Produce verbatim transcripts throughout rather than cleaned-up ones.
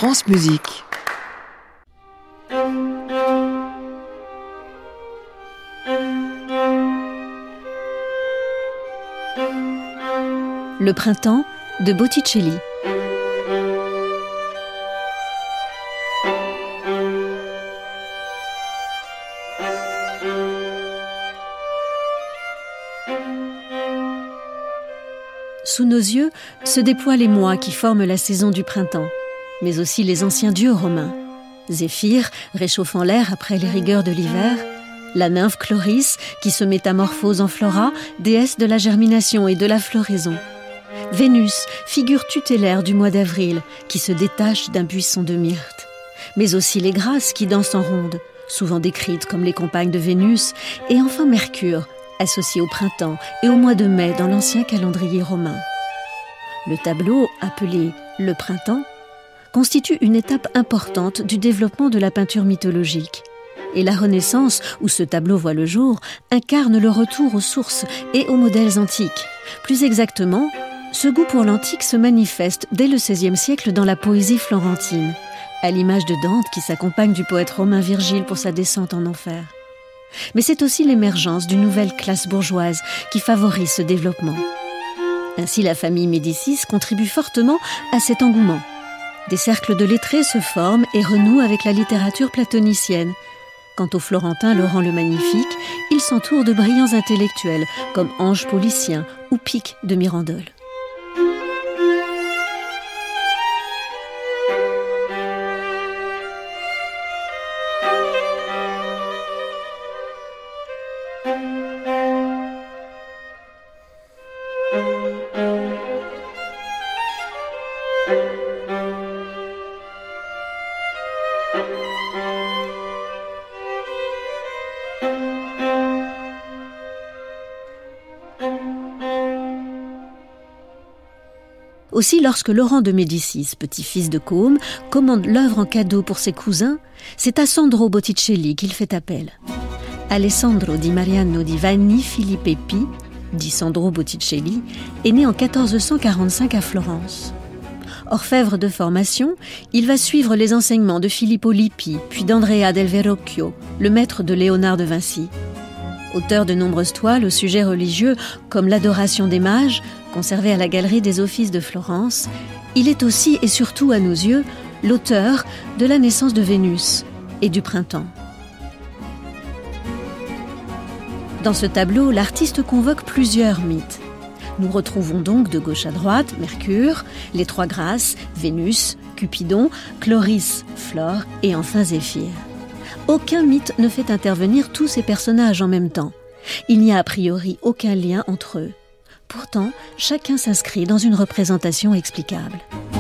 France Musique. Le printemps de Botticelli. Sous nos yeux se déploient les mois qui forment la saison du printemps, mais aussi les anciens dieux romains. Zéphyr, réchauffant l'air après les rigueurs de l'hiver, la nymphe Chloris, qui se métamorphose en Flora, déesse de la germination et de la floraison. Vénus, figure tutélaire du mois d'avril, qui se détache d'un buisson de myrte. Mais aussi les Grâces qui dansent en ronde, souvent décrites comme les compagnes de Vénus, et enfin Mercure, associé au printemps et au mois de mai dans l'ancien calendrier romain. Le tableau, appelé « Le printemps », constitue une étape importante du développement de la peinture mythologique. Et la Renaissance, où ce tableau voit le jour, incarne le retour aux sources et aux modèles antiques. Plus exactement, ce goût pour l'antique se manifeste dès le seizième siècle dans la poésie florentine, à l'image de Dante qui s'accompagne du poète romain Virgile pour sa descente en enfer. Mais c'est aussi l'émergence d'une nouvelle classe bourgeoise qui favorise ce développement. Ainsi, la famille Médicis contribue fortement à cet engouement. Des cercles de lettrés se forment et renouent avec la littérature platonicienne. Quant au Florentin Laurent le Magnifique, il s'entoure de brillants intellectuels comme Ange Policien ou Pic de Mirandole. Aussi, lorsque Laurent de Médicis, petit-fils de Côme, commande l'œuvre en cadeau pour ses cousins, c'est à Sandro Botticelli qu'il fait appel. Alessandro di Mariano di Vanni Filippi, dit Sandro Botticelli, est né en quatorze cent quarante-cinq à Florence. Orfèvre de formation, il va suivre les enseignements de Filippo Lippi, puis d'Andrea del Verrocchio, le maître de Léonard de Vinci. Auteur de nombreuses toiles au sujet religieux, comme l'Adoration des mages, conservée à la Galerie des Offices de Florence, il est aussi et surtout à nos yeux l'auteur de la naissance de Vénus et du printemps. Dans ce tableau, l'artiste convoque plusieurs mythes. Nous retrouvons donc de gauche à droite Mercure, les trois Grâces, Vénus, Cupidon, Chloris, Flore et enfin Zéphyr. Aucun mythe ne fait intervenir tous ces personnages en même temps. Il n'y a a priori aucun lien entre eux. Pourtant, chacun s'inscrit dans une représentation explicable.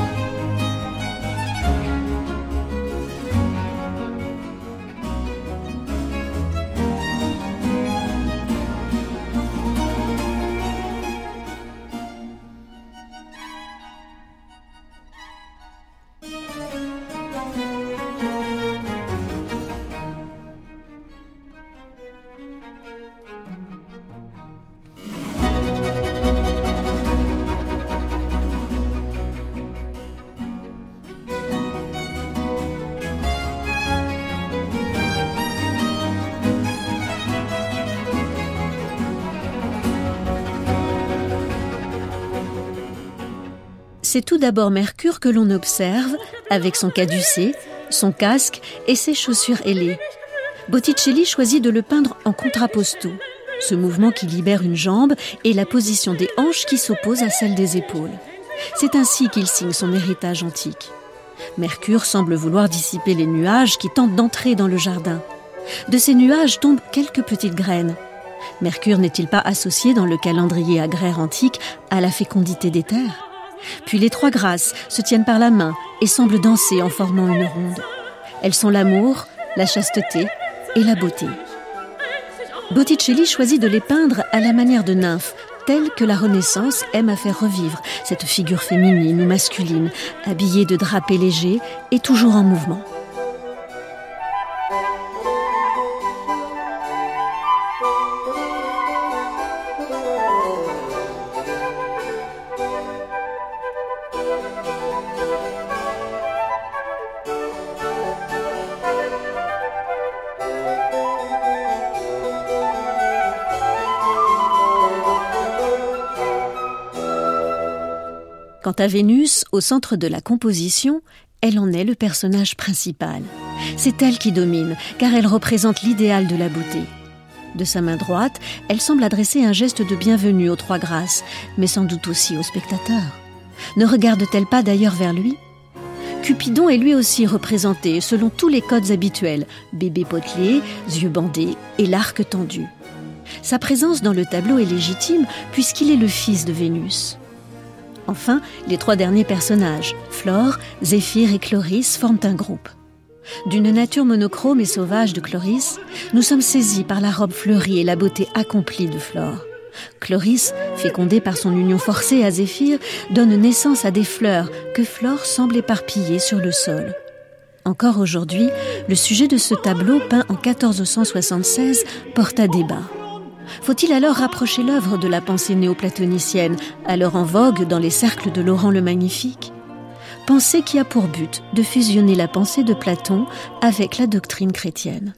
C'est tout d'abord Mercure que l'on observe, avec son caducée, son casque et ses chaussures ailées. Botticelli choisit de le peindre en contrapposto, ce mouvement qui libère une jambe et la position des hanches qui s'oppose à celle des épaules. C'est ainsi qu'il signe son héritage antique. Mercure semble vouloir dissiper les nuages qui tentent d'entrer dans le jardin. De ces nuages tombent quelques petites graines. Mercure n'est-il pas associé dans le calendrier agraire antique à la fécondité des terres ? Puis les trois Grâces se tiennent par la main et semblent danser en formant une ronde. Elles sont l'amour, la chasteté et la beauté. Botticelli choisit de les peindre à la manière de nymphes, telles que la Renaissance aime à faire revivre cette figure féminine ou masculine, habillée de drapés légers et toujours en mouvement. Quant à Vénus, au centre de la composition, elle en est le personnage principal. C'est elle qui domine, car elle représente l'idéal de la beauté. De sa main droite, elle semble adresser un geste de bienvenue aux trois grâces, mais sans doute aussi aux spectateurs. Ne regarde-t-elle pas d'ailleurs vers lui ? Cupidon est lui aussi représenté selon tous les codes habituels, bébé potelé, yeux bandés et l'arc tendu. Sa présence dans le tableau est légitime puisqu'il est le fils de Vénus. Enfin, les trois derniers personnages, Flore, Zéphyr et Chloris, forment un groupe. D'une nature monochrome et sauvage de Chloris, nous sommes saisis par la robe fleurie et la beauté accomplie de Flore. Chloris, fécondée par son union forcée à Zéphyr, donne naissance à des fleurs que Flore semble éparpiller sur le sol. Encore aujourd'hui, le sujet de ce tableau peint en quatorze cent soixante-seize porte à débat. Faut-il alors rapprocher l'œuvre de la pensée néoplatonicienne, alors en vogue dans les cercles de Laurent le Magnifique ? Pensée qui a pour but de fusionner la pensée de Platon avec la doctrine chrétienne.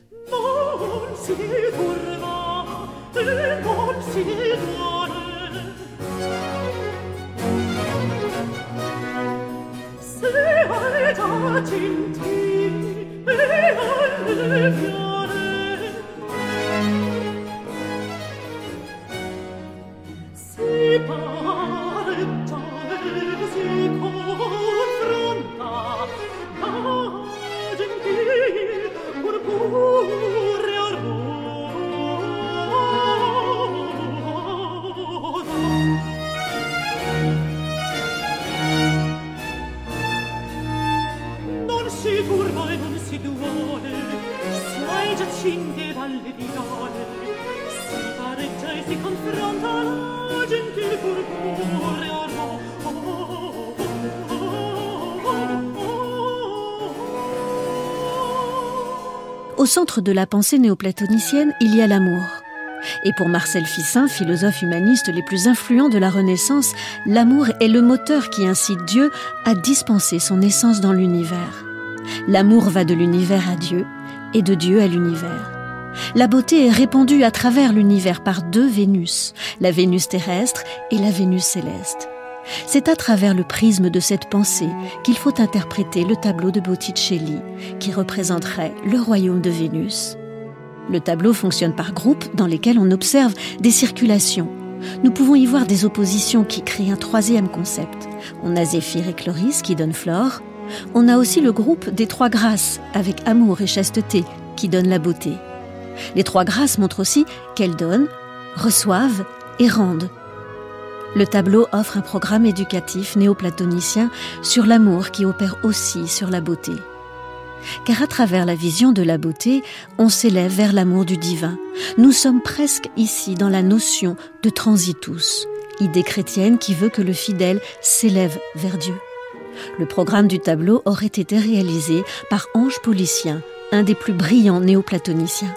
Au centre de la pensée néoplatonicienne, il y a l'amour. Et pour Marcel Ficin, philosophe humaniste les plus influents de la Renaissance, l'amour est le moteur qui incite Dieu à dispenser son essence dans l'univers. L'amour va de l'univers à Dieu et de Dieu à l'univers. La beauté est répandue à travers l'univers par deux Vénus, la Vénus terrestre et la Vénus céleste. C'est à travers le prisme de cette pensée qu'il faut interpréter le tableau de Botticelli, qui représenterait le royaume de Vénus. Le tableau fonctionne par groupes dans lesquels on observe des circulations. Nous pouvons y voir des oppositions qui créent un troisième concept. On a Zéphyr et Chloris qui donnent Flore. On a aussi le groupe des trois grâces, avec amour et chasteté, qui donnent la beauté. Les trois grâces montrent aussi qu'elles donnent, reçoivent et rendent. Le tableau offre un programme éducatif néoplatonicien sur l'amour qui opère aussi sur la beauté. Car à travers la vision de la beauté, on s'élève vers l'amour du divin. Nous sommes presque ici dans la notion de transitus, idée chrétienne qui veut que le fidèle s'élève vers Dieu. Le programme du tableau aurait été réalisé par Ange Policien, un des plus brillants néoplatoniciens.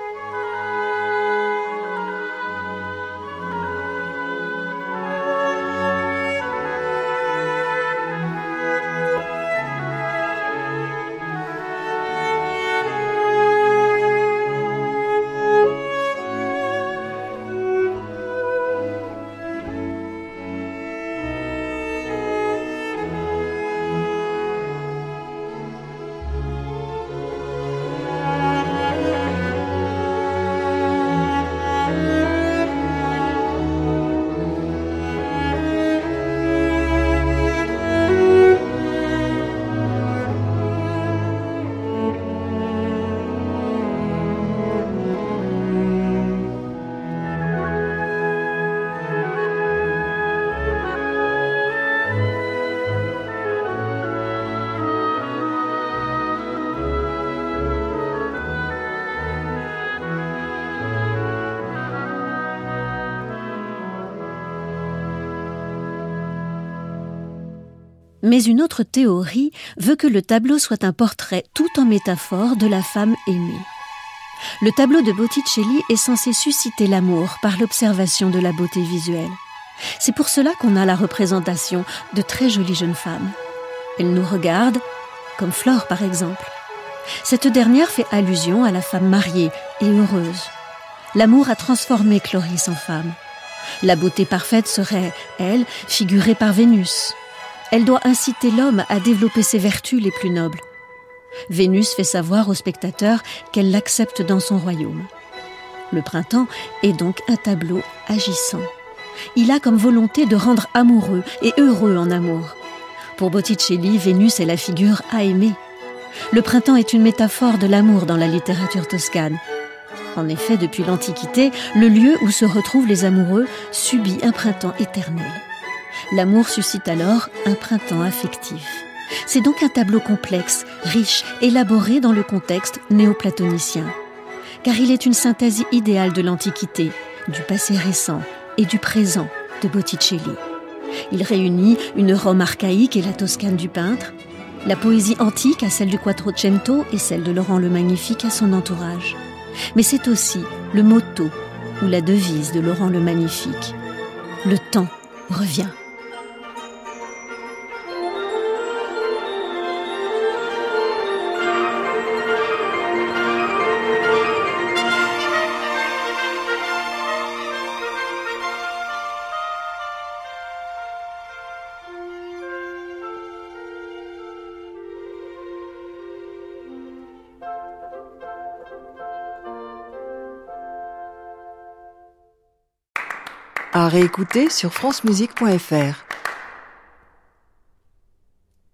Mais une autre théorie veut que le tableau soit un portrait tout en métaphore de la femme aimée. Le tableau de Botticelli est censé susciter l'amour par l'observation de la beauté visuelle. C'est pour cela qu'on a la représentation de très jolies jeunes femmes. Elles nous regardent, comme Flore par exemple. Cette dernière fait allusion à la femme mariée et heureuse. L'amour a transformé Chloris en femme. La beauté parfaite serait, elle, figurée par Vénus. Elle doit inciter l'homme à développer ses vertus les plus nobles. Vénus fait savoir aux spectateurs qu'elle l'accepte dans son royaume. Le printemps est donc un tableau agissant. Il a comme volonté de rendre amoureux et heureux en amour. Pour Botticelli, Vénus est la figure à aimer. Le printemps est une métaphore de l'amour dans la littérature toscane. En effet, depuis l'Antiquité, le lieu où se retrouvent les amoureux subit un printemps éternel. L'amour suscite alors un printemps affectif. C'est donc un tableau complexe, riche, élaboré dans le contexte néoplatonicien. Car il est une synthèse idéale de l'Antiquité, du passé récent et du présent de Botticelli. Il réunit une Rome archaïque et la Toscane du peintre, la poésie antique à celle du Quattrocento et celle de Laurent le Magnifique à son entourage. Mais c'est aussi le motto ou la devise de Laurent le Magnifique. Le temps revient. À réécouter sur francemusique point f r.